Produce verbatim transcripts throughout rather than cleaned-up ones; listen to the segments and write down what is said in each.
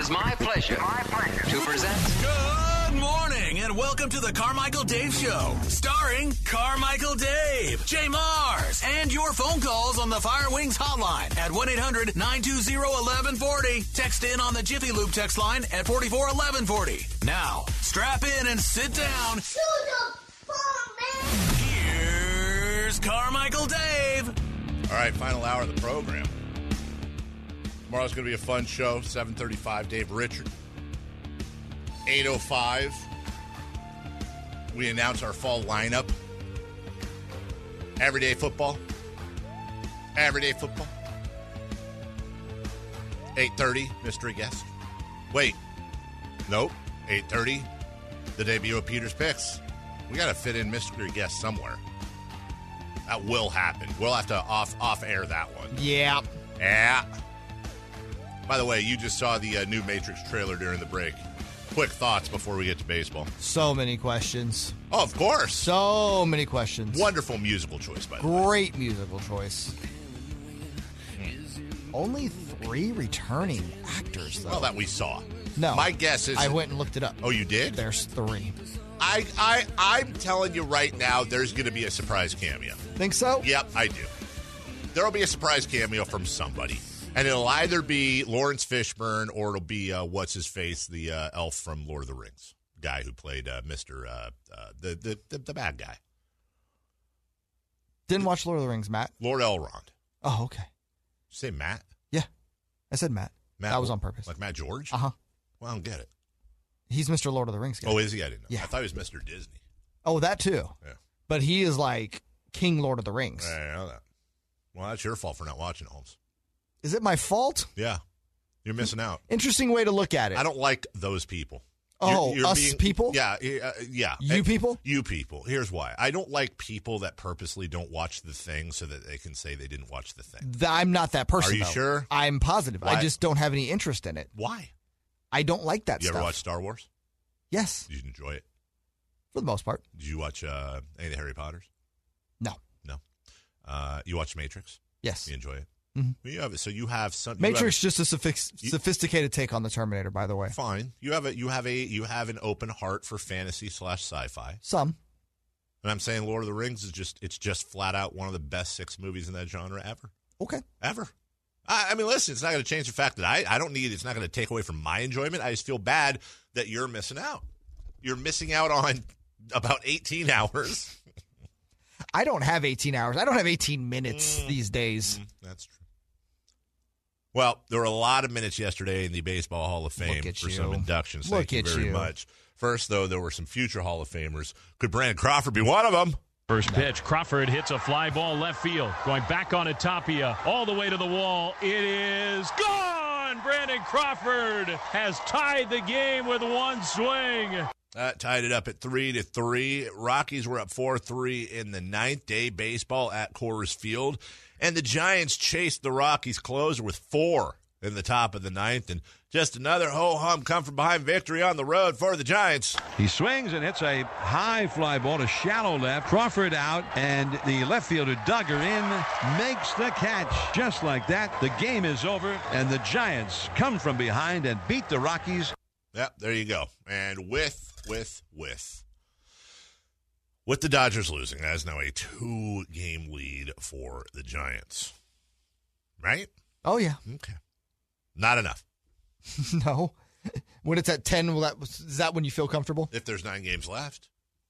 is my pleasure, my pleasure to present. Good morning and welcome to the Carmichael Dave Show, starring Carmichael Dave, Jay Mars, and your phone calls on the Fire Wings hotline at one eight hundred nine two zero one one four zero. Text in on the Jiffy Lube text line at four four one one four zero. Now, strap in and sit down. Here's Carmichael Dave. All right, final hour of the program. Tomorrow's going to be a fun show, seven thirty-five, Dave Richard. eight oh five, we announce our fall lineup. Everyday football. Everyday football. eight thirty, mystery guest. Wait. Nope. eight thirty, the debut of Peter's Picks. We got to fit in mystery guest somewhere. That will happen. We'll have to off off air that one. Yeah. Yeah. By the way, you just saw the uh, new Matrix trailer during the break. Quick thoughts before we get to baseball. So many questions. Oh, of course. So many questions. Wonderful musical choice, by the way. Great musical choice. Hmm. Only three returning actors, though. Well, that we saw. No. My guess is... I went and looked it up. Oh, you did? There's three. I, I, I'm telling you right now, there's going to be a surprise cameo. Think so? Yep, I do. There will be a surprise cameo from somebody. And it'll either be Lawrence Fishburne or it'll be, uh, what's-his-face, the uh, elf from Lord of the Rings. Guy who played uh, Mister Uh, uh, the, the, the, the bad guy. Didn't watch Lord of the Rings, Matt. Lord Elrond. Oh, okay. Did you say Matt? Yeah. I said Matt. Matt that was on purpose. Like Matt George? Uh-huh. Well, I don't get it. He's Mister Lord of the Rings guy. Oh, is he? I didn't know. Yeah. I thought he was Mister Disney. Oh, that too. Yeah. But he is like King Lord of the Rings. I know that. Well, that's your fault for not watching it, Holmes. Is it my fault? Yeah. You're missing out. Interesting way to look at it. I don't like those people. Oh, you're, you're us being, people? Yeah, uh, yeah. You Hey, people? You people. Here's why. I don't like people that purposely don't watch the thing so that they can say they didn't watch the thing. Th- I'm not that person, Are you though. sure? I'm positive. Why? I just don't have any interest in it. Why? I don't like that You stuff. ever watch Star Wars? Yes. Did you enjoy it? For the most part. Did you watch uh, any of the Harry Potters? No. No. Uh, you watch Matrix? Yes. You enjoy it? Mm-hmm. Well, you have it. So you have some you Matrix, have, just a sophic- you, sophisticated take on the Terminator, by the way. Fine. You have a you have a you have an open heart for fantasy slash sci-fi. Some. And I'm saying Lord of the Rings is just it's just flat out one of the best six movies in that genre ever. Okay. Ever. I, I mean, listen, it's not going to change the fact that I, I don't need it's not going to take away from my enjoyment. I just feel bad that you're missing out. You're missing out on about eighteen hours. I don't have eighteen hours. I don't have eighteen minutes mm, these days. Mm, that's true. Well, there were a lot of minutes yesterday in the Baseball Hall of Fame for you. some inductions. Look Thank you at very you. much. First, though, there were some future Hall of Famers. Could Brandon Crawford be one of them? First pitch, Crawford hits a fly ball left field. Going back on to Tapia, all the way to the wall. It is gone! Brandon Crawford has tied the game with one swing. That tied it up at three to three. Rockies were up four three in the ninth. Day baseball at Coors Field. And the Giants chased the Rockies closer with four in the top of the ninth. And just another ho-hum come from behind victory on the road for the Giants. He swings and hits a high fly ball to shallow left. Crawford out, and the left fielder Duggar in makes the catch. Just like that, the game is over, and the Giants come from behind and beat the Rockies. Yep, there you go. And with, with, with. With the Dodgers losing, that is now a two-game lead for the Giants. Right? Oh, yeah. Okay. Not enough. No. When it's at ten, will that, is that when you feel comfortable? If there's nine games left.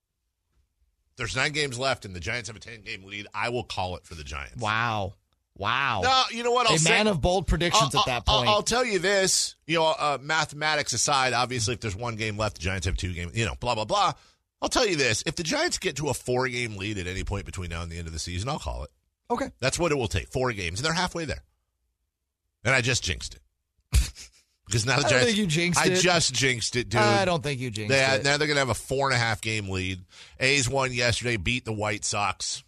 If there's nine games left and the Giants have a ten-game lead, I will call it for the Giants. Wow. Wow. No, you know what? I'll a say, man of bold predictions I'll, at that point. I'll, I'll tell you this. You know, uh, mathematics aside, obviously, if there's one game left, the Giants have two games, you know, blah, blah, blah. I'll tell you this. If the Giants get to a four-game lead at any point between now and the end of the season, I'll call it. Okay. That's what it will take. Four games. And they're halfway there. And I just jinxed it. Because now the I Giants. don't think you jinxed I it. just jinxed it, dude. I don't think you jinxed they, it. Now they're going to have a four and a half game lead. A's won yesterday, beat the White Sox.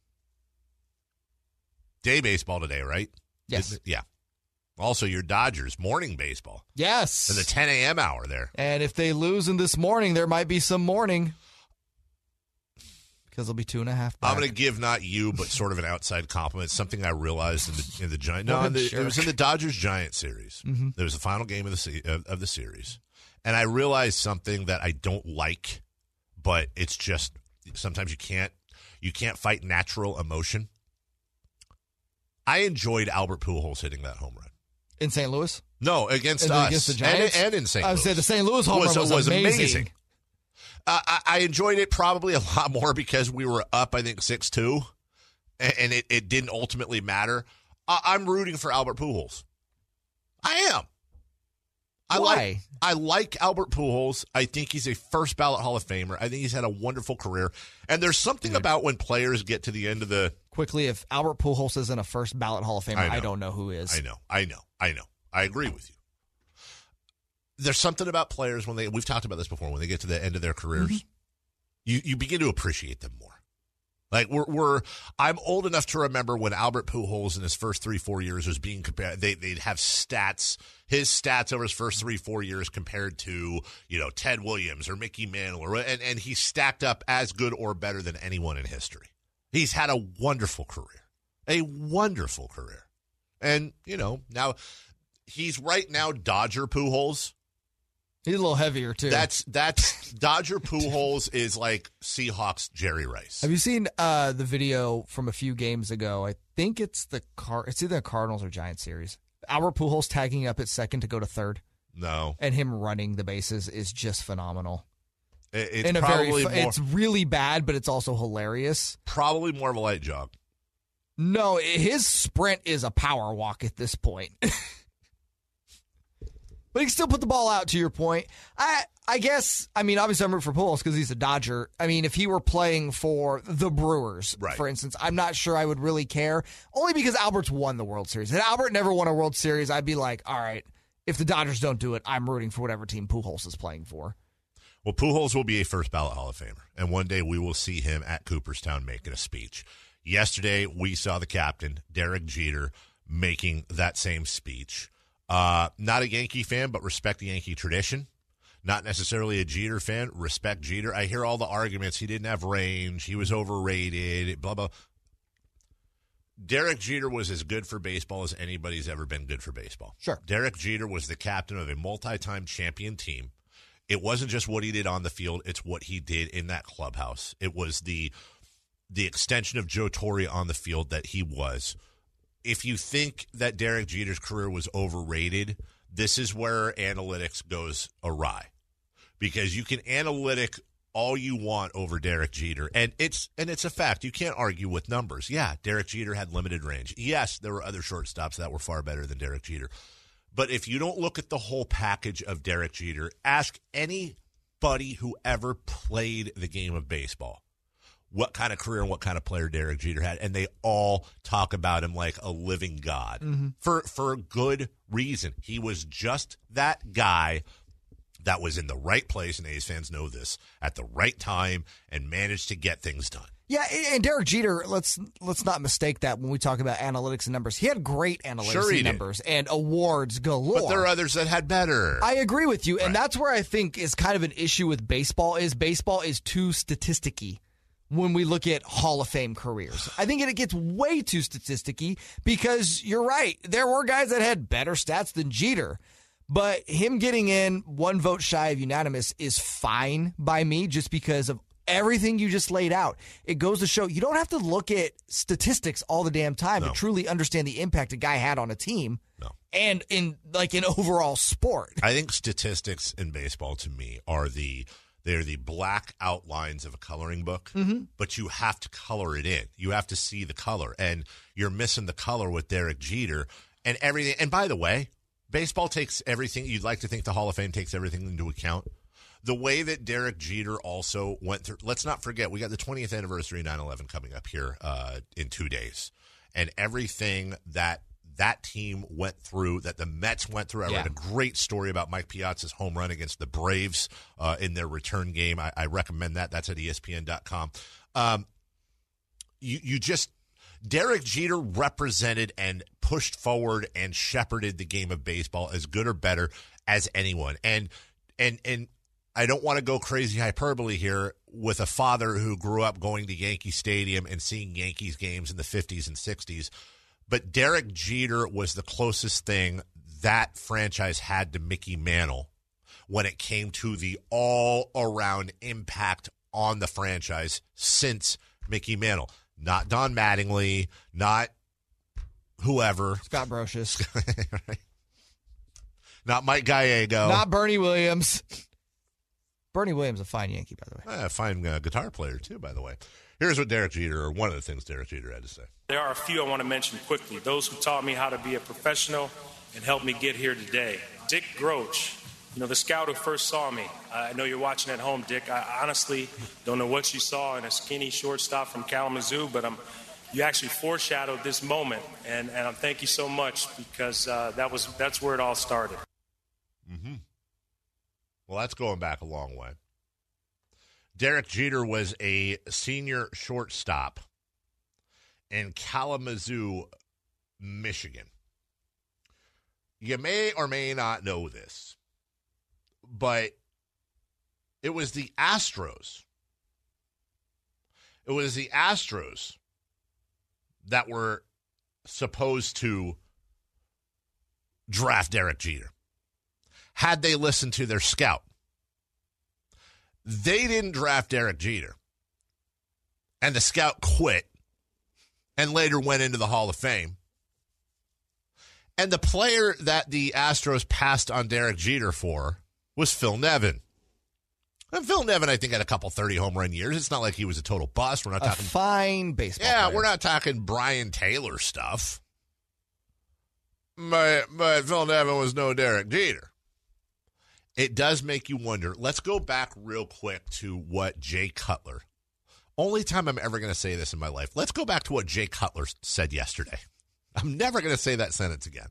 Day baseball today, right? Yes. Yeah. Also, your Dodgers, morning baseball. Yes. In the ten a.m. hour there. And if they lose in this morning, there might be some mourning. Because it'll be two and a half back. I'm going to give not you, but sort of an outside compliment. Something I realized in the in the Giant. No, What a in the, jerk. it was in the Dodgers Giant series. Mm-hmm. It was the final game of the se- of, of the series, and I realized something that I don't like, but it's just sometimes you can't you can't fight natural emotion. I enjoyed Albert Pujols hitting that home run. In Saint Louis? No, against And us against the Giants? and, and in Saint I Louis. would say the Saint Louis home was, run was, was amazing. amazing. Uh, I, I enjoyed it probably a lot more because we were up, I think, six two, and, and it, it didn't ultimately matter. I, I'm rooting for Albert Pujols. I am. I Why? like I like Albert Pujols. I think he's a first ballot Hall of Famer. I think he's had a wonderful career. And there's something about when players get to the end of the Quickly, if Albert Pujols isn't a first ballot Hall of Famer, I know. I, don't know who is. I know, I know, I know. I agree with you. There's something about players when they, we've talked about this before, when they get to the end of their careers, Mm-hmm. you, you begin to appreciate them more. Like we're, we're, I'm old enough to remember when Albert Pujols in his first three, four years was being compared, they, they'd have stats, his stats over his first three, four years compared to, you know, Ted Williams or Mickey Mantle, or, and, and he stacked up as good or better than anyone in history. He's had a wonderful career, a wonderful career. And, you know, now he's right now Dodger Pujols. He's a little heavier, too. That's that's Dodger Pujols is like Seahawks Jerry Rice. Have you seen uh, the video from a few games ago? I think it's the Car- it's either the Cardinals or Giants series. Albert Pujols tagging up at second to go to third, No, and him running the bases is just phenomenal. It- it's In a probably very, fu- more, it's really bad, but it's also hilarious. probably more of a light jog. No, his sprint is a power walk at this point. But he can still put the ball out, to your point. I I guess, I mean, obviously I'm rooting for Pujols because he's a Dodger. I mean, if he were playing for the Brewers, Right. for instance, I'm not sure I would really care. Only because Albert's won the World Series. If Albert never won a World Series, I'd be like, all right, if the Dodgers don't do it, I'm rooting for whatever team Pujols is playing for. Well, Pujols will be a first ballot Hall of Famer, and one day we will see him at Cooperstown making a speech. Yesterday, we saw the captain, Derek Jeter, making that same speech. Uh, not a Yankee fan, but respect the Yankee tradition. Not necessarily a Jeter fan. Respect Jeter. I hear all the arguments. He didn't have range. He was overrated. Blah, blah. Derek Jeter was as good for baseball as anybody's ever been good for baseball. Sure. Derek Jeter was the captain of a multi-time champion team. It wasn't just what he did on the field. It's what he did in that clubhouse. It was the the extension of Joe Torre on the field that he was. If you think that Derek Jeter's career was overrated, this is where analytics goes awry. Because you can analytic all you want over Derek Jeter, and it's and it's a fact. You can't argue with numbers. Yeah, Derek Jeter had limited range. Yes, there were other shortstops that were far better than Derek Jeter. But if you don't look at the whole package of Derek Jeter, ask anybody who ever played the game of baseball what kind of career and what kind of player Derek Jeter had, and they all talk about him like a living god. Mm-hmm. For for good reason. He was just that guy that was in the right place, and A's fans know this, at the right time and managed to get things done. Yeah, and Derek Jeter, let's let's not mistake that when we talk about analytics and numbers. He had great analytics Sure he and did. numbers and awards galore. But there are others that had better. I agree with you, and Right. that's where I think is kind of an issue with baseball is baseball is too statisticky when we look at Hall of Fame careers. I think it gets way too statisticky because you're right. There were guys that had better stats than Jeter. But him getting in one vote shy of unanimous is fine by me just because of everything you just laid out. It goes to show you don't have to look at statistics all the damn time No. to truly understand the impact a guy had on a team No. and in like an overall sport. I think statistics in baseball to me are the they're the black outlines of a coloring book, mm-hmm. but you have to color it in. You have to see the color, and you're missing the color with Derek Jeter and everything. And by the way, baseball takes everything. You'd like to think the Hall of Fame takes everything into account. The way that Derek Jeter also went through, let's not forget, we got the twentieth anniversary of nine eleven coming up here uh, in two days. And everything that that team went through, that the Mets went through. I Yeah. read a great story about Mike Piazza's home run against the Braves uh, in their return game. I, I recommend that. That's at E S P N dot com. Um, you, you just, Derek Jeter represented and pushed forward and shepherded the game of baseball as good or better as anyone. And, and, and, I don't want to go crazy hyperbole here with a father who grew up going to Yankee Stadium and seeing Yankees games in the fifties and sixties. But Derek Jeter was the closest thing that franchise had to Mickey Mantle when it came to the all-around impact on the franchise since Mickey Mantle. Not Don Mattingly, not whoever. Scott Brocious. Right? Not Mike Gallego. Not Bernie Williams. Bernie Williams, a fine Yankee, by the way. A fine uh, guitar player, too, by the way. Here's what Derek Jeter, or one of the things Derek Jeter had to say. There are a few I want to mention quickly. Those who taught me how to be a professional and helped me get here today. Dick Groch, you know, the scout who first saw me. I know you're watching at home, Dick. I honestly don't know what you saw in a skinny shortstop from Kalamazoo, but I'm, you actually foreshadowed this moment, and, and I thank you so much because uh, that was that's where it all started. Mm-hmm. Well, that's going back a long way. Derek Jeter was a senior shortstop in Kalamazoo, Michigan. You may or may not know this, but it was the Astros. It was the Astros that were supposed to draft Derek Jeter. Had they listened to their scout. They didn't draft Derek Jeter. And the scout quit and later went into the Hall of Fame. And the player that the Astros passed on Derek Jeter for was Phil Nevin. And Phil Nevin, I think, had a couple thirty home run years. It's not like he was a total bust. We're not a talking fine baseball Yeah, player. We're not talking Brian Taylor stuff. But, but Phil Nevin was no Derek Jeter. It does make you wonder. Let's go back real quick to what Jay Cutler, only time I'm ever going to say this in my life. Let's go back to what Jay Cutler said yesterday. I'm never going to say that sentence again.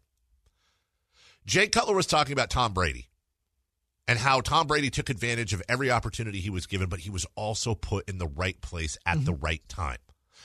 Jay Cutler was talking about Tom Brady and how Tom Brady took advantage of every opportunity he was given, but he was also put in the right place at mm-hmm. the right time.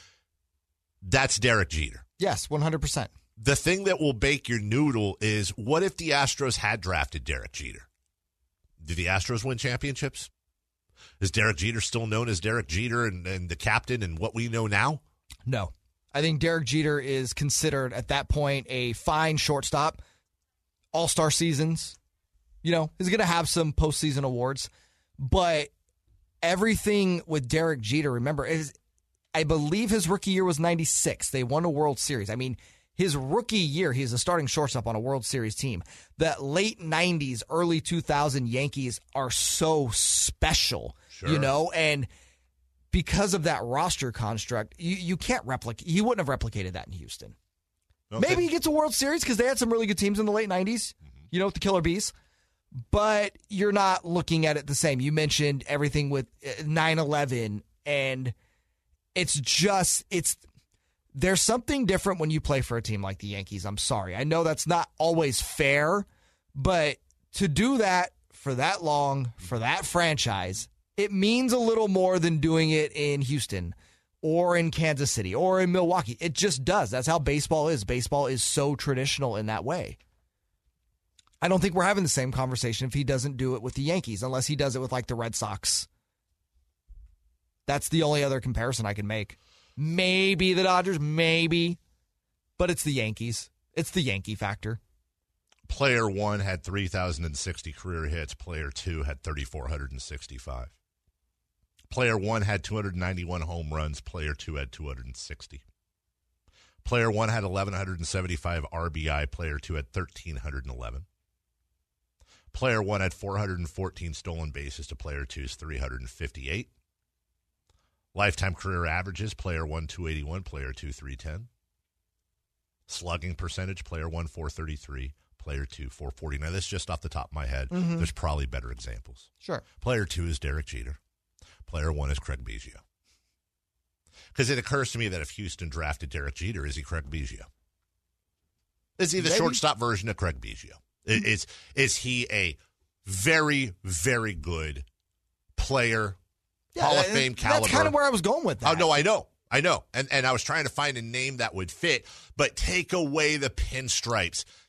That's Derek Jeter. Yes, one hundred percent. The thing that will bake your noodle is, what if the Astros had drafted Derek Jeter? Did the Astros win championships? Is Derek Jeter still known as Derek Jeter and, and the captain and what we know now? No. I think Derek Jeter is considered at that point a fine shortstop. All-star seasons. You know, he's going to have some postseason awards. But everything with Derek Jeter, remember, is I believe his rookie year was ninety-six. They won a World Series. I mean, his rookie year, he's a starting shortstop on a World Series team. The late nineties, early two thousand Yankees are so special, sure. you know, and because of that roster construct, you, you can't replicate. You wouldn't have replicated that in Houston. Okay. Maybe he gets a World Series because they had some really good teams in the late nineties, mm-hmm. you know, with the Killer Bees. But you're not looking at it the same. You mentioned everything with nine eleven, and it's just, it's, there's something different when you play for a team like the Yankees. I'm sorry. I know that's not always fair, but to do that for that long, for that franchise, it means a little more than doing it in Houston or in Kansas City or in Milwaukee. It just does. That's how baseball is. Baseball is so traditional in that way. I don't think we're having the same conversation if he doesn't do it with the Yankees, unless he does it with like the Red Sox. That's the only other comparison I can make. Maybe the Dodgers, maybe, but it's the Yankees. It's the Yankee factor. Player one had three thousand sixty career hits. Player two had three thousand four hundred sixty-five. Player one had two hundred ninety-one home runs. Player two had two hundred sixty. Player one had eleven seventy-five R B I. Player two had thirteen eleven. Player one had four hundred fourteen stolen bases to player two's three hundred fifty-eight. Lifetime career averages, player one, two eighty-one, player two, three ten. Slugging percentage, player one, four thirty-three, player two, four forty-nine. This is just off the top of my head. Mm-hmm. There's probably better examples. Sure. Player two is Derek Jeter. Player one is Craig Biggio. Because it occurs to me that if Houston drafted Derek Jeter, is he Craig Biggio? Is he the Maybe. shortstop version of Craig Biggio? Mm-hmm. Is, is he a very, very good player, yeah, Hall of Fame caliber? That's kind of where I was going with that. Oh, no, I know. I know. And and I was trying to find a name that would fit, but take away the pinstripes.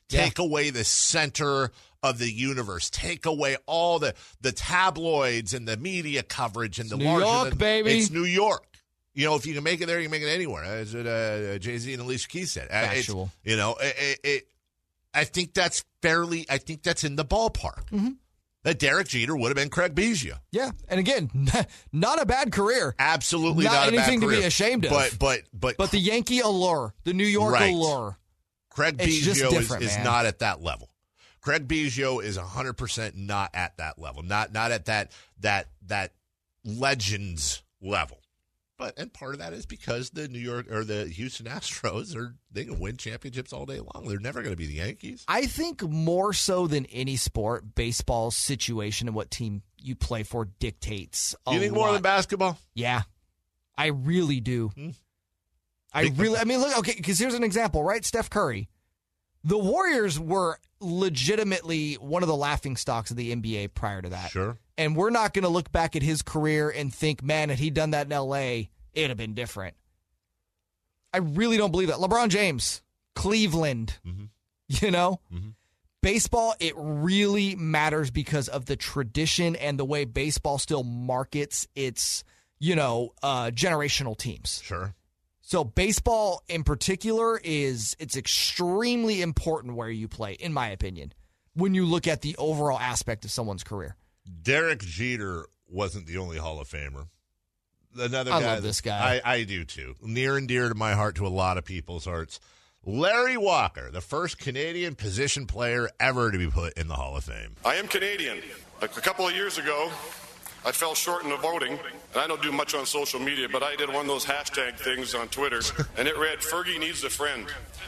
Take Yeah. away the center of the universe. Take away all the, the tabloids and the media coverage and the New larger York, than, baby. It's New York. You know, if you can make it there, you can make it anywhere. As uh, Jay-Z and Alicia Keys said. Uh, it's- Factual. You know, it, it, it, I think that's fairly, I think that's in the ballpark. Mm-hmm. That Derek Jeter would have been Craig Biggio. Yeah, and again, not a bad career. Absolutely Not not, a bad anything to be career. ashamed of. But, but, but, But the Yankee allure, the New York Right. allure. Craig It's just Biggio is, different, is man. not at that level. Craig Biggio is one hundred percent not at that level. Not not at that that that legends level. But and part of that is because the New York or the Houston Astros are they can win championships all day long. They're never going to be the Yankees. I think more so than any sport, baseball's situation and what team you play for dictates a You think lot. more than basketball? Yeah, I really do. Hmm. I really, I mean, look, okay, because here's an example, right? Steph Curry. The Warriors were legitimately one of the laughing stocks of the N B A prior to that. Sure. And we're not going to look back at his career and think, man, had he done that in L A, it'd have been different. I really don't believe that. LeBron James, Cleveland, Mm-hmm. you know? Mm-hmm. Baseball, it really matters because of the tradition and the way baseball still markets its, you know, uh, generational teams. Sure. So baseball in particular is it's extremely important where you play, in my opinion, when you look at the overall aspect of someone's career. Derek Jeter wasn't the only Hall of Famer. Another I guy love this guy. I, I do too. Near and dear to my heart, to a lot of people's hearts. Larry Walker, the first Canadian position player ever to be put in the Hall of Fame. I am Canadian. A couple of years ago, I fell short in the voting, and I don't do much on social media, but I did one of those hashtag things on Twitter, and it read, Fergie needs a friend.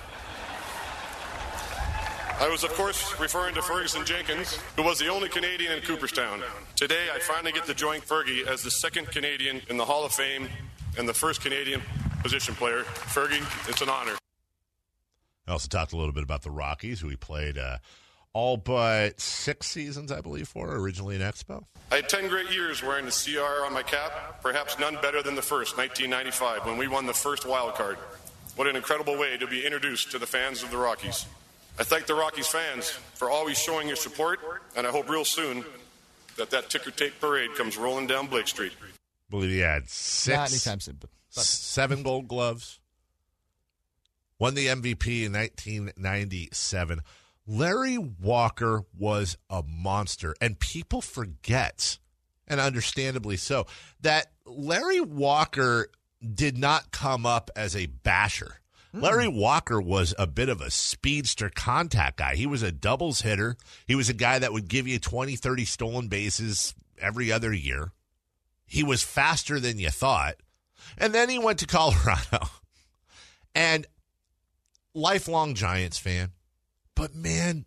I was, of course, referring to Ferguson Jenkins, who was the only Canadian in Cooperstown. Today, I finally get to join Fergie as the second Canadian in the Hall of Fame and the first Canadian position player. Fergie, it's an honor. I also talked a little bit about the Rockies, who he played uh, all but six seasons, I believe, for, originally in Expo. I had ten great years wearing the C R on my cap, perhaps none better than the first, nineteen ninety-five, when we won the first wild card. What an incredible way to be introduced to the fans of the Rockies. I thank the Rockies fans for always showing your support, and I hope real soon that that ticker tape parade comes rolling down Blake Street. I believe he had six, Not anytime soon, but, but. seven gold gloves. Won the M V P in nineteen ninety-seven. Larry Walker was a monster, and people forget, and understandably so, that Larry Walker did not come up as a basher. Mm. Larry Walker was a bit of a speedster contact guy. He was a doubles hitter. He was a guy that would give you twenty, thirty stolen bases every other year. He was faster than you thought. And then he went to Colorado. And lifelong Giants fan. But, man,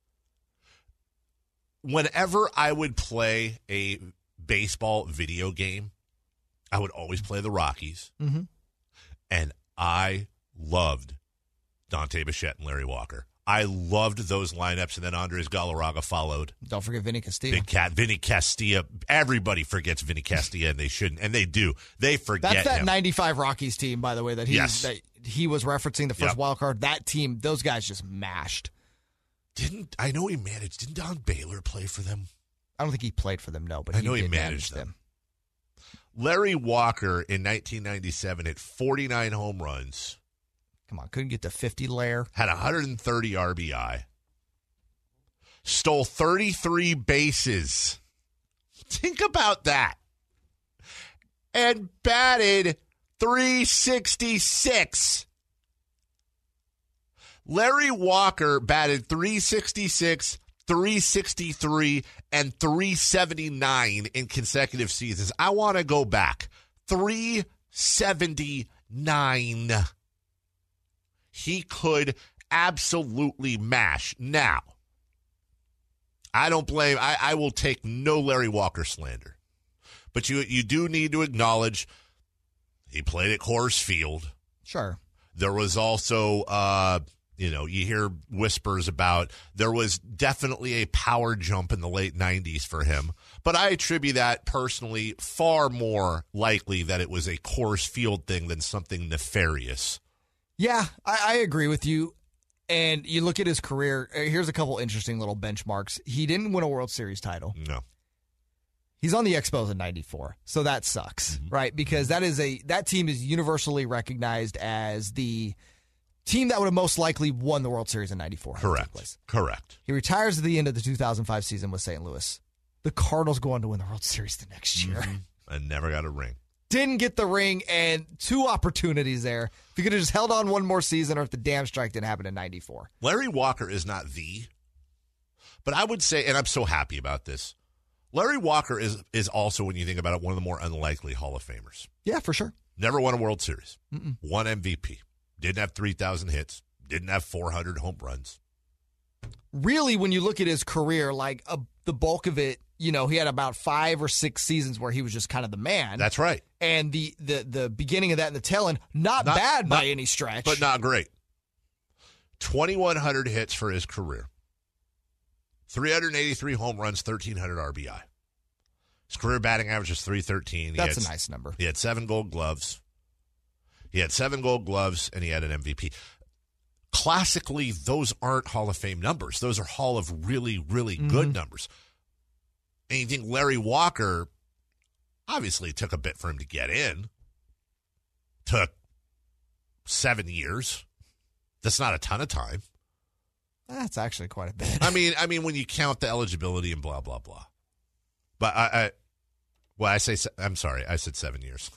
whenever I would play a baseball video game, I would always play the Rockies. Mm-hmm. And I loved Dante Bichette and Larry Walker. I loved those lineups, and then Andres Galarraga followed. Don't forget Vinny Castilla. Big Cat, Vinny Castilla. Everybody forgets Vinny Castilla, and they shouldn't, and they do. They forget That's that him. ninety-five Rockies team, by the way, that he, Yes. that he was referencing, the first Yep. wild card. That team, those guys just mashed. Didn't I know he managed? Didn't Don Baylor play for them? I don't think he played for them, no, but I he know he did managed manage them. Larry Walker in nineteen ninety-seven hit forty-nine home runs, Come on, couldn't get to fifty layer. had one hundred thirty R B I, stole thirty-three bases. Think about that. And batted three sixty-six. Larry Walker batted three sixty-six, three sixty-three, and three seventy-nine in consecutive seasons. I want to go back. three seventy-nine. He could absolutely mash. Now, I don't blame, I, I will take no Larry Walker slander. But you you do need to acknowledge he played at Coors Field. Sure. There was also, uh, you know, you hear whispers about there was definitely a power jump in the late nineties for him. But I attribute that personally far more likely that it was a Coors Field thing than something nefarious. Yeah, I, I agree with you. And you look at his career, here's a couple interesting little benchmarks. He didn't win a World Series title. No. He's on the Expos in ninety-four, so that sucks, mm-hmm. right? Because that is a that team is universally recognized as the team that would have most likely won the World Series in ninety-four. Correct. Correct. He retires at the end of the two thousand five season with Saint Louis. The Cardinals go on to win the World Series the next year. Mm-hmm. And never got a ring. Didn't get the ring, and two opportunities there. If you could have just held on one more season, or if the damn strike didn't happen in ninety-four. Larry Walker is not the, but I would say, and I'm so happy about this, Larry Walker is is also, when you think about it, one of the more unlikely Hall of Famers. Yeah, for sure. Never won a World Series. Mm-mm. Won M V P. Didn't have three thousand hits. Didn't have four hundred home runs. Really, when you look at his career, like uh, the bulk of it, you know, he had about five or six seasons where he was just kind of the man. That's right. And the the the beginning of that and the tail end, not, not bad not, by any stretch. But not great. twenty-one hundred hits for his career. three hundred eighty-three home runs, thirteen hundred R B I. His career batting average is three thirteen. That's had, a nice number. He had seven gold gloves. He had seven gold gloves, and he had an M V P. Classically, those aren't Hall of Fame numbers. Those are Hall of really, really mm-hmm. good numbers. And you think Larry Walker, obviously it took a bit for him to get in. Took seven years. That's not a ton of time. That's actually quite a bit. I mean, I mean, when you count the eligibility and blah, blah, blah. But I, I well, I say, I'm sorry, I said seven years.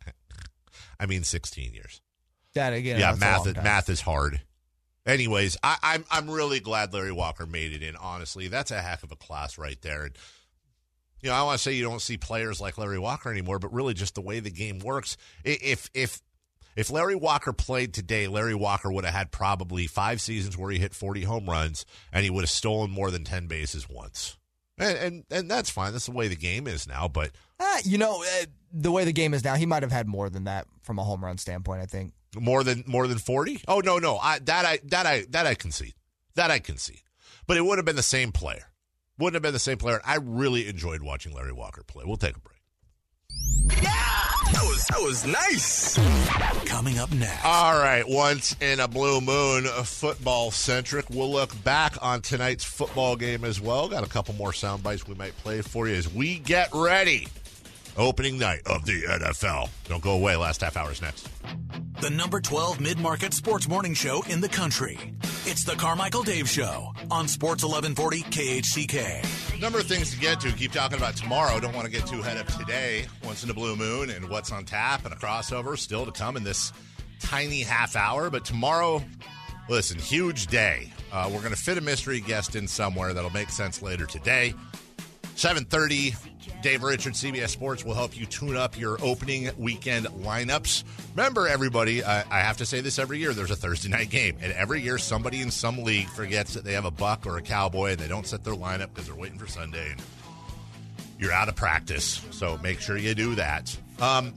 I mean sixteen years. That again, yeah, math, math is hard. Anyways, I, I'm I'm really glad Larry Walker made it in, honestly. That's a heck of a class right there. And, you know, I want to say you don't see players like Larry Walker anymore, but really just the way the game works. If if if Larry Walker played today, Larry Walker would have had probably five seasons where he hit forty home runs, and he would have stolen more than ten bases once. And and, and that's fine. That's the way the game is now. But uh, you know, uh, the way the game is now, he might have had more than that from a home run standpoint, I think. More than more than forty? Oh no, no. I that I that I that I concede. That I concede. But it would have been the same player. Wouldn't have been the same player. I really enjoyed watching Larry Walker play. We'll take a break. Yeah! That was that was nice. Coming up next. All right, once in a blue moon, football centric. We'll look back on tonight's football game as well. Got a couple more sound bites we might play for you as we get ready. Opening night of the N F L. Don't go away. Last half hour's next. The number twelve mid-market sports morning show in the country. It's the Carmichael Dave Show on Sports eleven forty K H C K. Number of things to get to. Keep talking about tomorrow. Don't want to get too ahead of today. Once in a blue moon and what's on tap and a crossover still to come in this tiny half hour. But tomorrow, listen, huge day. Uh, we're going to fit a mystery guest in somewhere that'll make sense later today. seven thirty, Dave Richards, C B S Sports, will help you tune up your opening weekend lineups. Remember, everybody, I, I have to say this every year, there's a Thursday night game. And every year, somebody in some league forgets that they have a Buck or a Cowboy, and they don't set their lineup because they're waiting for Sunday. And you're out of practice, so make sure you do that. Um,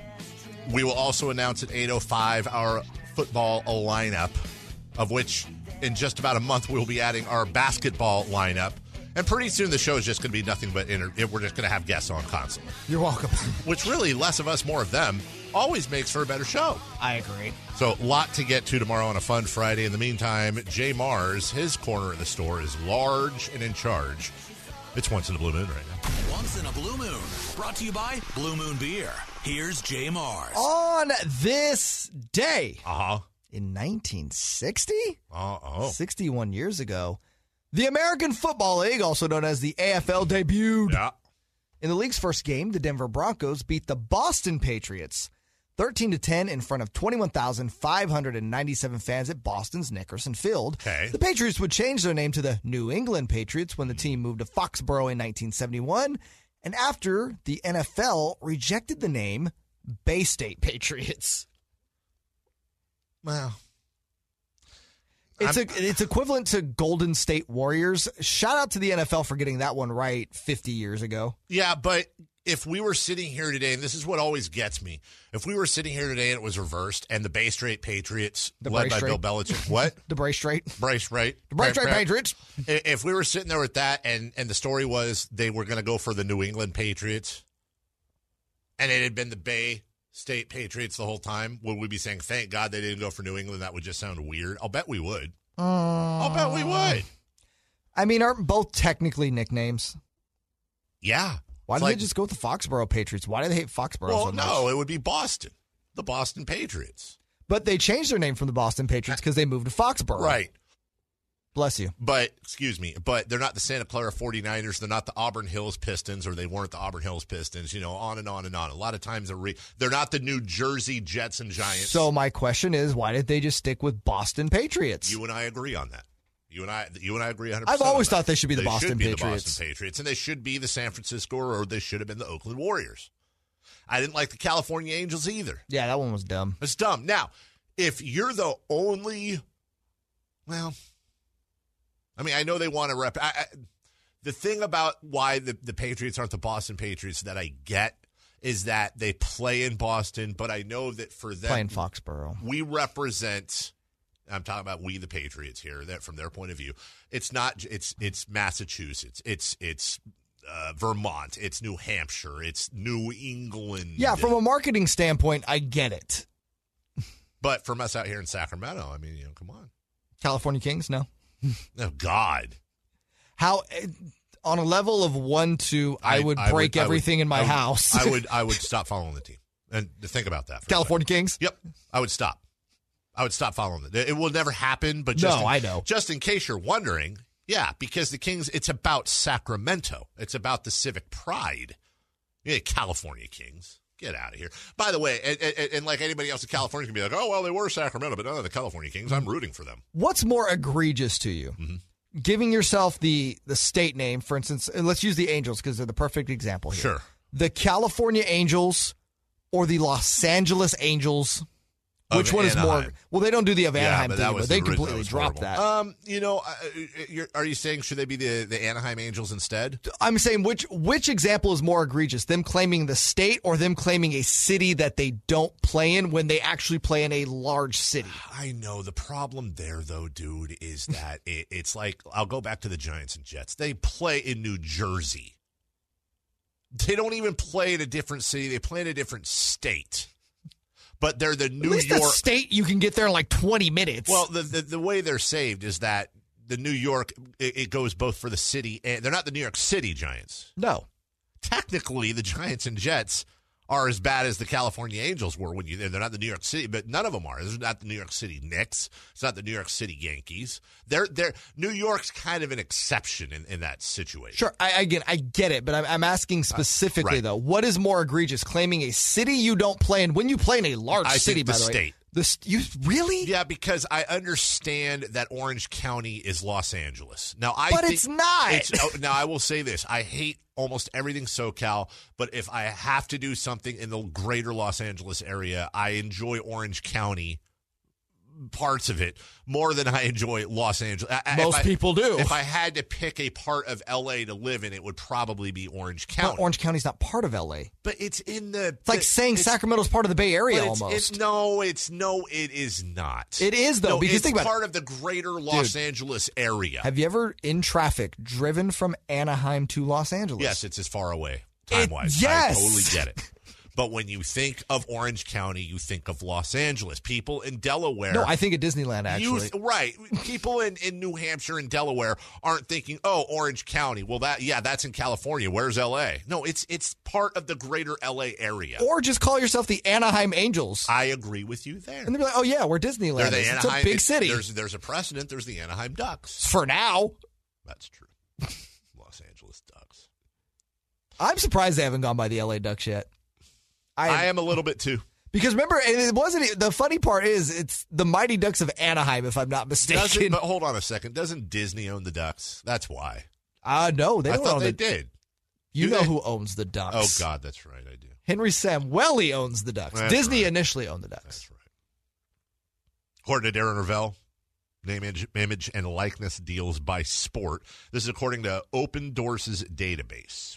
we will also announce at eight oh five our football lineup, of which in just about a month we'll be adding our basketball lineup. And pretty soon the show is just going to be nothing but inter- we're just going to have guests on constantly. You're welcome. Which really, less of us, more of them, always makes for a better show. I agree. So, a lot to get to tomorrow on a fun Friday. In the meantime, Jay Mars, his corner of the store is large and in charge. It's Once in a Blue Moon right now. Once in a Blue Moon, brought to you by Blue Moon Beer. Here's Jay Mars. On this day, uh-huh. in nineteen sixty, uh-oh. sixty-one years ago, the American Football League, also known as the A F L, debuted. Yeah. In the league's first game, the Denver Broncos beat the Boston Patriots thirteen to ten in front of twenty-one thousand five hundred ninety-seven fans at Boston's Nickerson Field. Okay. The Patriots would change their name to the New England Patriots when the team moved to Foxborough in nineteen seventy-one, and after the N F L rejected the name Bay State Patriots. Wow. It's a, it's equivalent to Golden State Warriors. Shout out to the N F L for getting that one right fifty years ago. Yeah, but if we were sitting here today, and this is what always gets me, if we were sitting here today and it was reversed and the Bay State Patriots, the led Bray by Strait. Bill Belichick, what? The Bray Strait. Bray Strait. The Bray Strait Patriots. If we were sitting there with that and, and the story was they were going to go for the New England Patriots and it had been the Bay State Patriots the whole time, would we be saying, thank God they didn't go for New England? That would just sound weird. I'll bet we would. I'll bet we would. I mean, aren't both technically nicknames? Yeah. Why It's do like- they just go with the Foxborough Patriots? Why do they hate Foxborough Well, so much? no, it would be Boston. The Boston Patriots. But they changed their name from the Boston Patriots because they moved to Foxborough. Right. Bless you. But, excuse me, but they're not the Santa Clara forty-niners. They're not the Auburn Hills Pistons, or they weren't the Auburn Hills Pistons, you know, on and on and on. A lot of times they're, re- they're not the New Jersey Jets and Giants. So my question is, why did they just stick with Boston Patriots? You and I agree on that. You and I you and I agree one hundred percent. I've always on that. thought they should be the They Boston should be Patriots. the Boston Patriots, and they should be the San Francisco, or they should have been the Oakland Warriors. I didn't like the California Angels either. Yeah, that one was dumb. It's dumb. Now, if you're the only, well, I mean, I know they want to rep. I, I, the thing about why the, the Patriots aren't the Boston Patriots that I get is that they play in Boston, but I know that for them, Playing Foxborough. we represent. I'm talking about we the Patriots here. That from their point of view, it's not. It's it's Massachusetts. It's it's uh, Vermont. It's New Hampshire. It's New England. Yeah, from a marketing standpoint, I get it. But from us out here in Sacramento, I mean, you know, come on. California Kings, no. Oh God. How on a level of one to I, would break I everything would, in my I would, house. I would I would stop following the team. And to think about that. For California Kings? Yep. I would stop. I would stop following it. It will never happen, but just No, in, I know. Just in case you're wondering, yeah, because the Kings, it's about Sacramento. It's about the civic pride. Yeah, California Kings. Get out of here. By the way, and, and, and like anybody else in California can be like, oh, well, they were Sacramento, but none of the California Kings. I'm rooting for them. What's more egregious to you? Mm-hmm. Giving yourself the the state name, for instance, and let's use the Angels because they're the perfect example here. Sure. The California Angels or the Los Angeles Angels? Which Of one is Anaheim. more? Well, they don't do the of Yeah, Anaheim but thing, that but was they the original. completely It was dropped horrible. that. Um, you know, uh, you're, are you saying should they be the, the Anaheim Angels instead? I'm saying which which example is more egregious? Them claiming the state or them claiming a city that they don't play in when they actually play in a large city? I know. The problem there, though, dude, is that it, it's like, I'll go back to the Giants and Jets. They play in New Jersey. They don't even play in a different city. They play in a different state. But they're the New At least York. the state you can get there in like twenty minutes. Well, the, the the way they're saved is that the New York, it, it goes both for the city and they're not the New York City Giants. no. Technically, the Giants and Jets are as bad as the California Angels were when you they're not the New York City, but none of them are. It's not the New York City Knicks. It's not the New York City Yankees. They're they're New York's kind of an exception in, in that situation. Sure, I, again, I get it, but I'm, I'm asking specifically, right. though, what is more egregious, claiming a city you don't play in when you play in a large I city, think by the the way? state. The st- you Really? Yeah, because I understand that Orange County is Los Angeles. Now, I But think it's not. It's, oh, now, I will say this: I hate almost everything SoCal, but if I have to do something in the greater Los Angeles area, I enjoy Orange County parts of it more than I enjoy Los Angeles. I- Most if I- people do. If I had to pick a part of L A to live in, it would probably be Orange County. But Orange County's not part of L A. but it's in the. It's like saying Sacramento's part of the Bay Area But it's, almost. It's, no, it's no, it is not. It is, though, No, because it's think about it. part of the greater Los Dude. Angeles area. Have you ever, in traffic, driven from Anaheim to Los Angeles? Yes, it's as far away It- time wise. yes. I totally get it. But when you think of Orange County, you think of Los Angeles. People in Delaware. No, I think of Disneyland, actually. You, right. People in, in New Hampshire and Delaware aren't thinking, oh, Orange County. Well, that yeah, that's in California. Where's L A? No, it's it's part of the greater L A area. Or just call yourself the Anaheim Angels. I agree with you there. And they'll be like, oh, yeah, we're Disneyland. They're the is. It's Anaheim, a big it's- city. There's, there's a precedent. There's the Anaheim Ducks. For now. That's true. Los Angeles Ducks. I'm surprised they haven't gone by the L A Ducks yet. I am, I am a little bit too. Because remember, and it wasn't. The funny part is, it's the Mighty Ducks of Anaheim, if I'm not mistaken. Doesn't, but hold on a second. Doesn't Disney own the Ducks? That's why. Uh, no, they I don't thought own they the, did. You Do know they? who owns the Oh, Ducks. God, that's right. I do. Henry Samueli owns the Ducks. That's Disney right. initially owned the Ducks. That's right. According to Darren Ravel, name, image, image, and likeness deals by sport. This is according to Open Doors' database.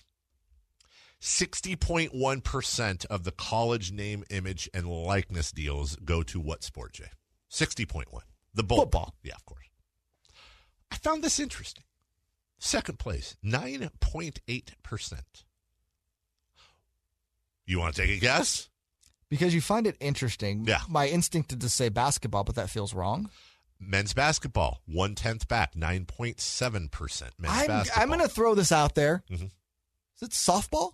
sixty point one percent of the college name, image, and likeness deals go to what sport, Jay? sixty point one. The bull. Football. Yeah, of course. I found this interesting. Second place, nine point eight percent. You want to take a guess? Because you find it interesting. Yeah. My instinct is to say basketball, but that feels wrong. Men's basketball, one-tenth back, nine point seven percent. Men's I'm, basketball. I'm going to throw this out there. Mm-hmm. Is it softball?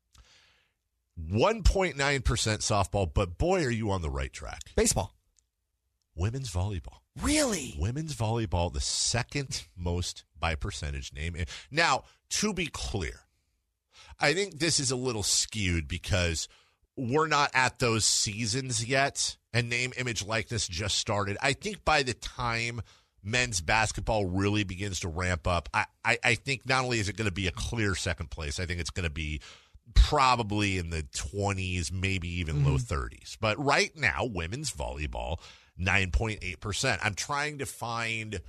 one point nine percent softball, but boy, are you on the right track. Baseball. Women's volleyball. Really? Women's volleyball, the second most by percentage name. Now, to be clear, I think this is a little skewed because we're not at those seasons yet, and name, image, likeness just started. I think by the time men's basketball really begins to ramp up, I, I, I think not only is it going to be a clear second place, I think it's going to be probably in the twenties, maybe even mm-hmm. low thirties. But right now, women's volleyball, nine point eight percent. I'm trying to find...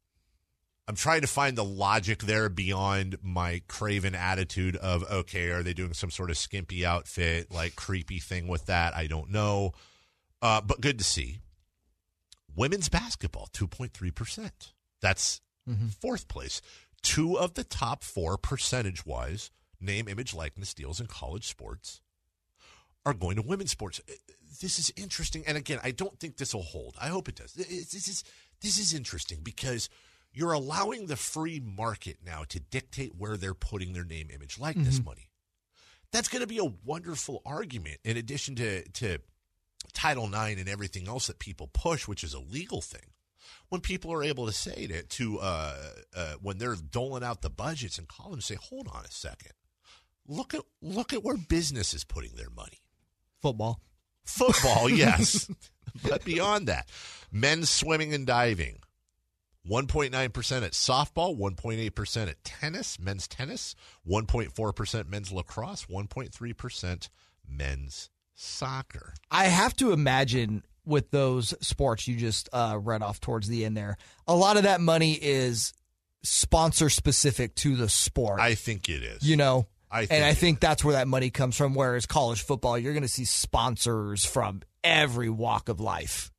I'm trying to find the logic there beyond my craven attitude of, okay, are they doing some sort of skimpy outfit, like creepy thing with that? I don't know. Uh, but good to see. Women's basketball, two point three percent. That's mm-hmm. fourth place. Two of the top four percentage-wise name, image, likeness deals in college sports are going to women's sports. This is interesting. And again, I don't think this will hold. I hope it does. This is, this is interesting because you're allowing the free market now to dictate where they're putting their name, image, likeness mm-hmm. money. That's going to be a wonderful argument in addition to, to Title nine and everything else that people push, which is a legal thing. When people are able to say to, to uh, uh, when they're doling out the budgets and call them, say, hold on a second. Look at look at where business is putting their money. Football. Football, yes. But beyond that, men's swimming and diving. one point nine percent at softball, one point eight percent at tennis, men's tennis, one point four percent men's lacrosse, one point three percent men's soccer. I have to imagine with those sports you just uh, read off towards the end there, a lot of that money is sponsor specific to the sport. I think it is. You know? I think and I think is. that's where that money comes from, whereas college football, you're going to see sponsors from every walk of life.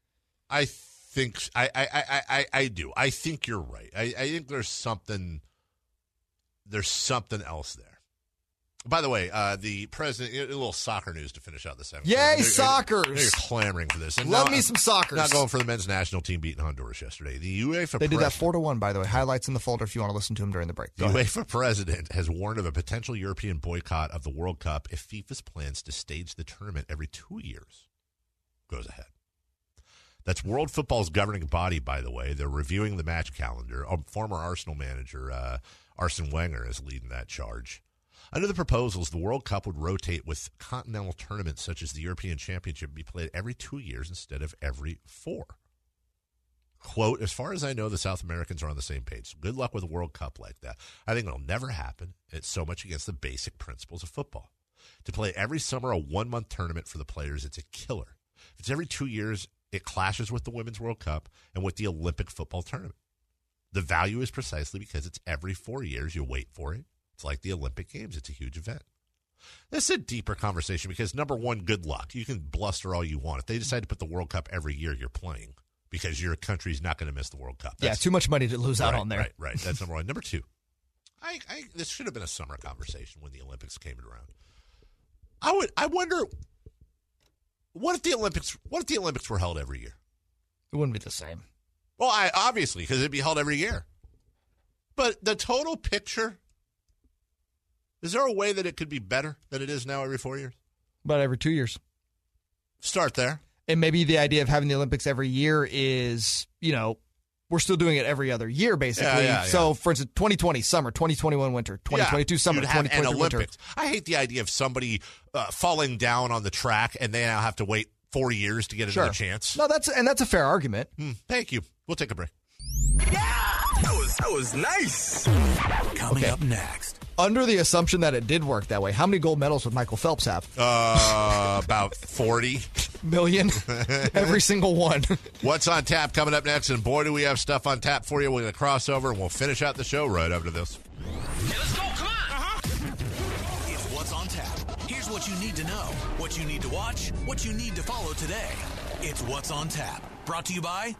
I think I, I, I, I, I do. I think you're right. I, I think there's something there's something else there. By the way, uh, the president, a little soccer news to finish out the segment. Yay, Sockers! You're clamoring for this. And Love now, me some Sockers. Not going for the men's national team beating Honduras yesterday. The UEFA They did president, that four to one, by the way. Highlights in the folder if you want to listen to them during the break. Go the ahead. UEFA president has warned of a potential European boycott of the World Cup if FIFA's plans to stage the tournament every two years goes ahead. That's World Football's governing body, by the way. They're reviewing the match calendar. Um, former Arsenal manager uh, Arsene Wenger is leading that charge. Under the proposals, the World Cup would rotate with continental tournaments such as the European Championship be played every two years instead of every four. Quote, as far as I know, the South Americans are on the same page. So good luck with a World Cup like that. I think it'll never happen. It's so much against the basic principles of football. To play every summer a one-month tournament for the players, it's a killer. If it's every two years, it clashes with the Women's World Cup and with the Olympic football tournament. The value is precisely because it's every four years. You wait for it. It's like the Olympic Games. It's a huge event. This is a deeper conversation because, number one, good luck. You can bluster all you want. If they decide to put the World Cup every year, you're playing because your country's not going to miss the World Cup. That's, yeah, too much money to lose right, out on there. Right, right. That's number one. Number two, I, I, this should have been a summer conversation when the Olympics came around. I would. I wonder, what if the Olympics? What if the Olympics were held every year? It wouldn't be the same. Well, I obviously because it'd be held every year. But the total picture. Is there a way that it could be better than it is now every four years? About every two years. Start there. And maybe the idea of having the Olympics every year is, you know, we're still doing it every other year, basically. Yeah, yeah, so, yeah. for instance, twenty twenty summer, twenty twenty-one winter, twenty twenty-two yeah, summer, twenty twenty-three winter. Olympics. I hate the idea of somebody uh, falling down on the track and they now have to wait four years to get sure. another chance. No, that's and that's a fair argument. Hmm, thank you. We'll take a break. Yeah! That was, that was nice. Coming okay. up next. Under the assumption that it did work that way, how many gold medals would Michael Phelps have? Uh, about forty million. Every single one. What's on tap coming up next? And boy, do we have stuff on tap for you. We're going to cross over and we'll finish out the show right after this. Hey, let's go. Come on. Uh-huh. It's What's on Tap. Here's what you need to know, what you need to watch, what you need to follow today. It's What's on Tap. Brought to you by...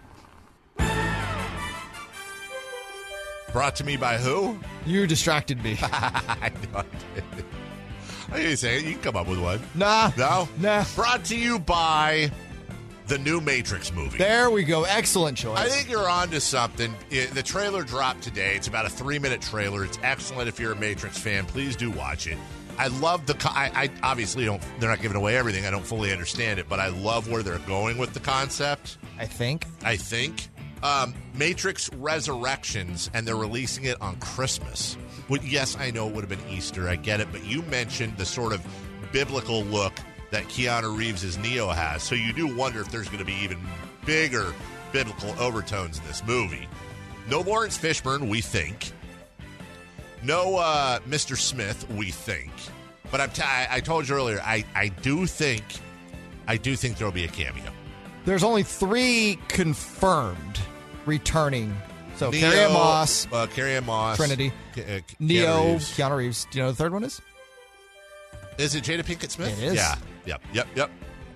Brought to me by who? You distracted me. I know I did. I didn't say it. You can come up with one. Nah. No? Nah. Brought to you by the new Matrix movie. There we go. Excellent choice. I think you're on to something. It, the trailer dropped today. It's about a three-minute trailer. It's excellent if you're a Matrix fan. Please do watch it. I love the... I, I obviously don't... They're not giving away everything. I don't fully understand it, but I love where they're going with the concept. I think. I think. Um, Matrix Resurrections, and they're releasing it on Christmas. Well, yes, I know it would have been Easter. I get it. But you mentioned the sort of biblical look that Keanu Reeves' Neo has. So you do wonder if there's going to be even bigger biblical overtones in this movie. No Lawrence Fishburne, we think. No uh, Mister Smith, we think. But I'm t- I, I told you earlier, I, I do think I do think there'll be a cameo. There's only three confirmed returning. So Neo, Carrie-Anne Moss, uh, Carrie-Anne Moss, Trinity, K- uh, Keanu Neo, Reeves. Keanu Reeves. Do you know who the third one is? Is it Jada Pinkett Smith? It is. Yeah. Yep. Yep. Yep.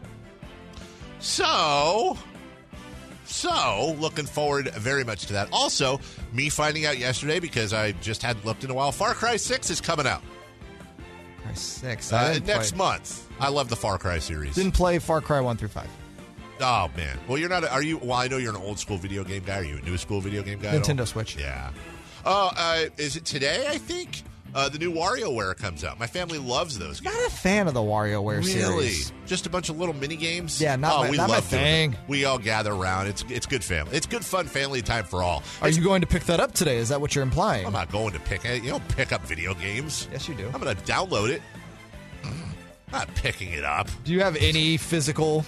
So, so looking forward very much to that. Also, me finding out yesterday because I just hadn't looked in a while. Far Cry six is coming out. Far Cry six. I Uh, didn't next play, month. I love the Far Cry series. Didn't play Far Cry one through five. Oh man. Well, you're not. A, are you? Well, I know you're an old school video game guy. Are you a new school video game guy? at all? Nintendo Switch. Yeah. Oh, uh, is it today? I think uh, the new WarioWare comes out. My family loves those games. Not a fan of the WarioWare Really? series. Just a bunch of little mini games? Yeah, not oh, my- we not my love doing thing. it. We all gather around. It's it's good family. It's good fun family time for all. Are It's- you going to pick that up today? Is that what you're implying? I'm not going to pick it. You don't pick up video games. Yes, you do. I'm going to download it. I'm not picking it up. Do you have any physical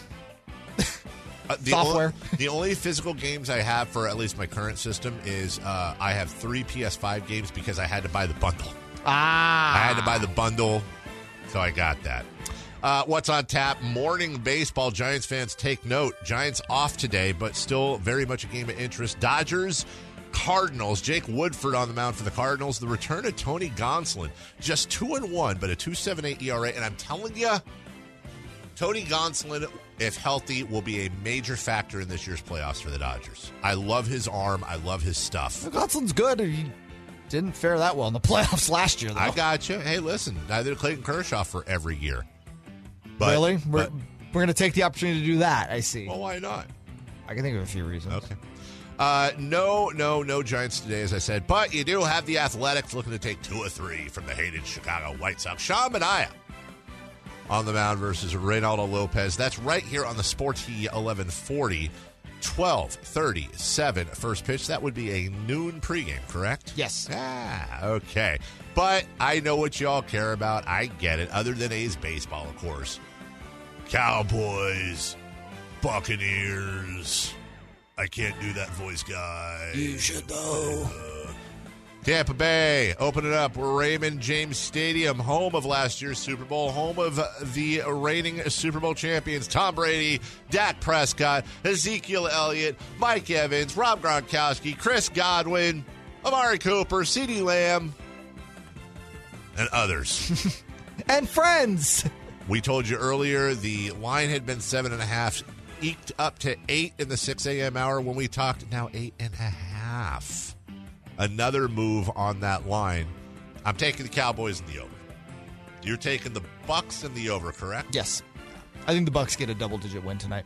Uh, the software? Only, the only physical games I have for at least my current system is uh, I have three P S five games because I had to buy the bundle. Ah. I had to buy the bundle, so I got that. Uh, what's on tap? Morning baseball. Giants fans, take note. Giants off today, but still very much a game of interest. Dodgers, Cardinals. Jake Woodford on the mound for the Cardinals. The return of Tony Gonsolin. Just two and one, but a two point seven eight E R A. And I'm telling you, Tony Gonsolin, if healthy, will be a major factor in this year's playoffs for the Dodgers. I love his arm. I love his stuff. Godslin's good. He didn't fare that well in the playoffs last year, though. I got you. Hey, listen, neither did Clayton Kershaw for every year. But, really? We're, but- we're going to take the opportunity to do that, I see. well, why not? I can think of a few reasons. Okay. Uh, no, no, no Giants today, as I said. But you do have the Athletics looking to take two or three from the hated Chicago White Sox. Sean Manaea on the mound versus Reynaldo Lopez. That's right here on the Sporty eleven forty, twelve thirty-seven first pitch. That would be a noon pregame, correct? Yes. Ah, okay. But I know what y'all care about. I get it. Other than A's baseball, of course. Cowboys, Buccaneers. I can't do that voice, guy. You should, though. Uh, Tampa Bay, open it up. Raymond James Stadium, home of last year's Super Bowl, home of the reigning Super Bowl champions, Tom Brady, Dak Prescott, Ezekiel Elliott, Mike Evans, Rob Gronkowski, Chris Godwin, Amari Cooper, CeeDee Lamb, and others. And friends. We told you earlier the line had been seven and a half, eked up to eight in the six a.m. hour when we talked. Now eight and a half. Another move on that line. I'm taking the Cowboys and the over. You're taking the Bucks and the over, correct? Yes. I think the Bucks get a double-digit win tonight.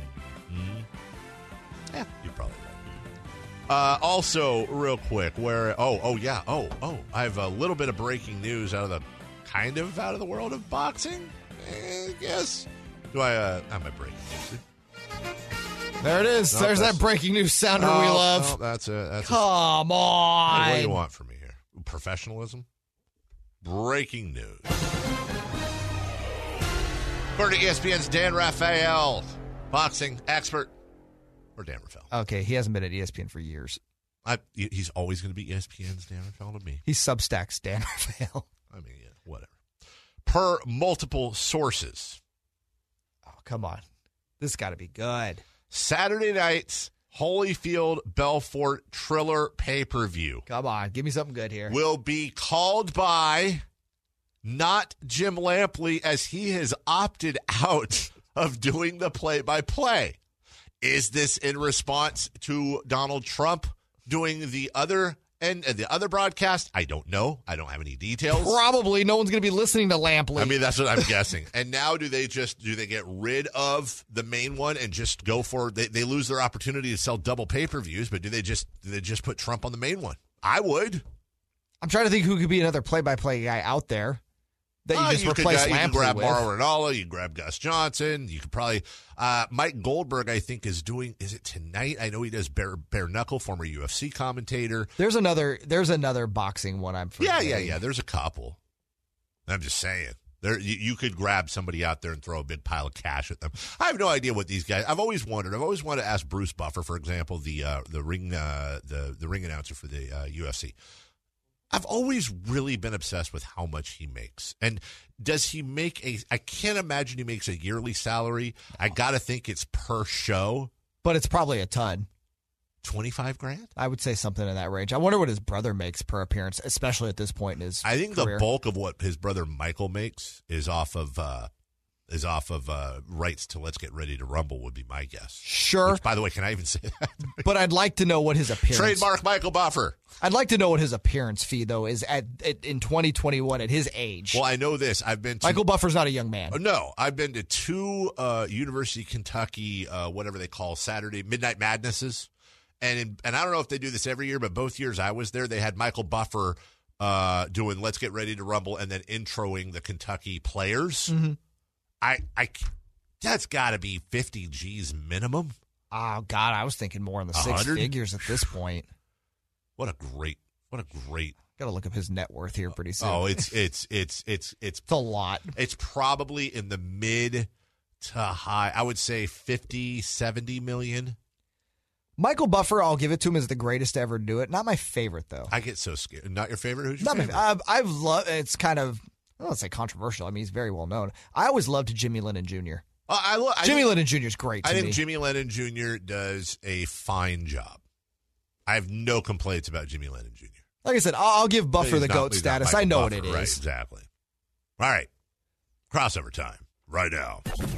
Yeah, you're probably right. Uh, also, real quick, where oh oh yeah oh oh I have a little bit of breaking news out of the kind of out of the world of boxing. Eh, I guess. Do I? Uh, I'm a breaking news. There it is. No, There's that's- that breaking news sounder Oh, we love. oh, that's a that's a, Come on. Hey, what do you want from me here? Professionalism? Breaking news. According to E S P N's Dan Raphael, boxing expert, or Dan Raphael. Okay, he hasn't been at E S P N for years. I, he's always going to be E S P N's Dan Raphael to me. He's Substack's Dan Raphael. I mean, yeah, whatever. Per multiple sources, Oh, come on. This has got to be good. Saturday night's Holyfield Belfort Triller pay-per-view Come on. Give me something good here. will be called by not Jim Lampley, as he has opted out of doing the play-by-play. Is this in response to Donald Trump doing the other And, and the other broadcast, I don't know. I don't have any details. Probably no one's going to be listening to Lampley. I mean, that's what I'm guessing. And now do they just do they get rid of the main one and just go for they, they lose their opportunity to sell double pay-per-views, but do they just do they just put Trump on the main one? I would. I'm trying to think who could be another play-by-play guy out there that you uh, just you replace could, uh, Lampley you can grab with. Mauro Ranallo, you can grab Gus Johnson, you could probably uh, Mike Goldberg, I think, is doing is it tonight? I know he does bare, bare knuckle, former U F C commentator. There's another there's another boxing one I'm forgetting. Yeah, yeah, yeah. There's a couple. I'm just saying. There you, you could grab somebody out there and throw a big pile of cash at them. I have no idea what these guys I've always wondered. I've always wanted to ask Bruce Buffer, for example, the uh, the ring uh, the, the ring announcer for the uh, U F C. I've always really been obsessed with how much he makes. And does he make a – I can't imagine he makes a yearly salary. I got to think it's per show. But it's probably a ton. twenty-five grand? I would say something in that range. I wonder what his brother makes per appearance, especially at this point in his I think career. The bulk of what his brother Michael makes is off of uh, is off of uh, rights to Let's Get Ready to Rumble would be my guess. Sure. Which, by the way, can I even say that? But I'd like to know what his appearance Trademark Michael Buffer. I'd like to know what his appearance fee, though, is at, at in twenty twenty-one at his age. Well, I know this. I've been to, Michael Buffer's not a young man. Oh, no, I've been to two uh, University of Kentucky, uh, whatever they call Saturday Midnight Madnesses, and in, and I don't know if they do this every year, but both years I was there, they had Michael Buffer uh, doing "Let's Get Ready to Rumble" and then introing the Kentucky players. Mm-hmm. I, I, that's got to be fifty G's minimum. Oh God, I was thinking more in the six one hundred? figures at this point. What a great, what a great. Got to look up his net worth here pretty soon. Oh, it's it's it's it's it's it's a lot. It's probably in the mid to high. I would say fifty, seventy million. Michael Buffer, I'll give it to him, is the greatest to ever do it. Not my favorite though. I get so scared. Not your favorite? Who's your Not favorite? my, I've, I've loved. It's kind of I don't want to say controversial. I mean, he's very well known. I always loved Jimmy Lennon Junior Uh, I, lo- I Jimmy think, Lennon Junior is great to I think me. Jimmy Lennon Junior does a fine job. I have no complaints about Jimmy Lennon Junior Like I said, I'll, I'll give Buffer He's the not- GOAT he's not status. Michael I know Buffer, what it is. Right, exactly. All right. Crossover time right now.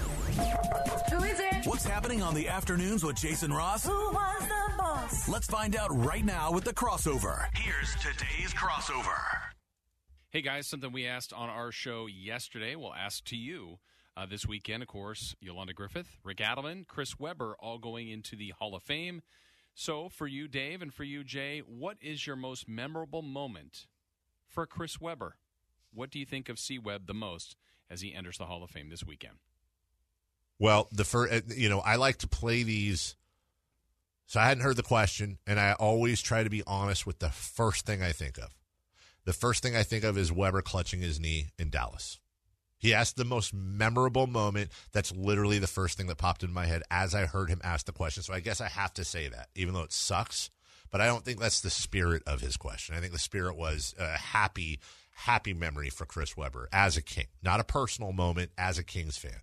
Who is it? What's happening on the afternoons with Jason Ross? Who was the boss? Let's find out right now with the crossover. Here's today's crossover. Hey guys, something we asked on our show yesterday, we'll ask to you uh, this weekend. Of course, Yolanda Griffith, Rick Adelman, Chris Webber, all going into the Hall of Fame. So for you, Dave, and for you, Jay, what is your most memorable moment for Chris Webber? What do you think of C-Webb the most as he enters the Hall of Fame this weekend? Well, the first, you know, I like to play these. So I hadn't heard the question, and I always try to be honest with the first thing I think of. The first thing I think of is Weber clutching his knee in Dallas. He asked the most memorable moment. That's literally the first thing that popped in my head as I heard him ask the question. So I guess I have to say that, even though it sucks. But I don't think that's the spirit of his question. I think the spirit was a happy, happy memory for Chris Webber as a King. Not a personal moment, as a Kings fan.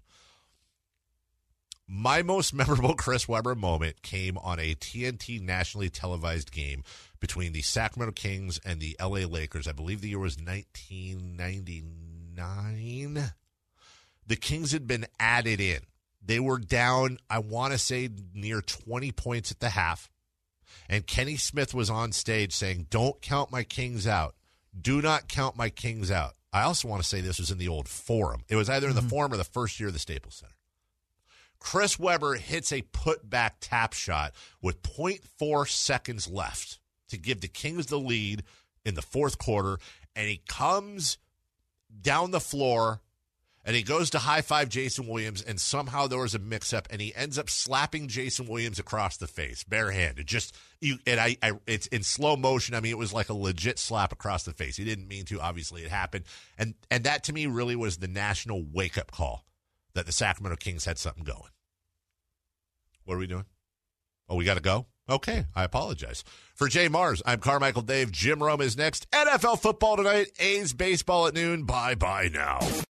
My most memorable Chris Webber moment came on a T N T nationally televised game between the Sacramento Kings and the L A Lakers. I believe the year was nineteen ninety-nine. The Kings had been added in. They were down, I want to say, near twenty points at the half. And Kenny Smith was on stage saying, "Don't count my Kings out. Do not count my Kings out." I also want to say this was in the old Forum. It was either in the mm-hmm. Forum or the first year of the Staples Center. Chris Webber hits a putback tap shot with point four seconds left to give the Kings the lead in the fourth quarter, and he comes down the floor, and he goes to high-five Jason Williams, and somehow there was a mix-up, and he ends up slapping Jason Williams across the face, barehanded. Just you, and I, I, it's in slow motion. I mean, it was like a legit slap across the face. He didn't mean to. Obviously, it happened, and and that to me really was the national wake-up call that the Sacramento Kings had something going. What are we doing? Oh, we got to go? Okay, I apologize. For Jay Mars, I'm Carmichael Dave. Jim Rome is next. N F L football tonight. A's baseball at noon. Bye-bye now.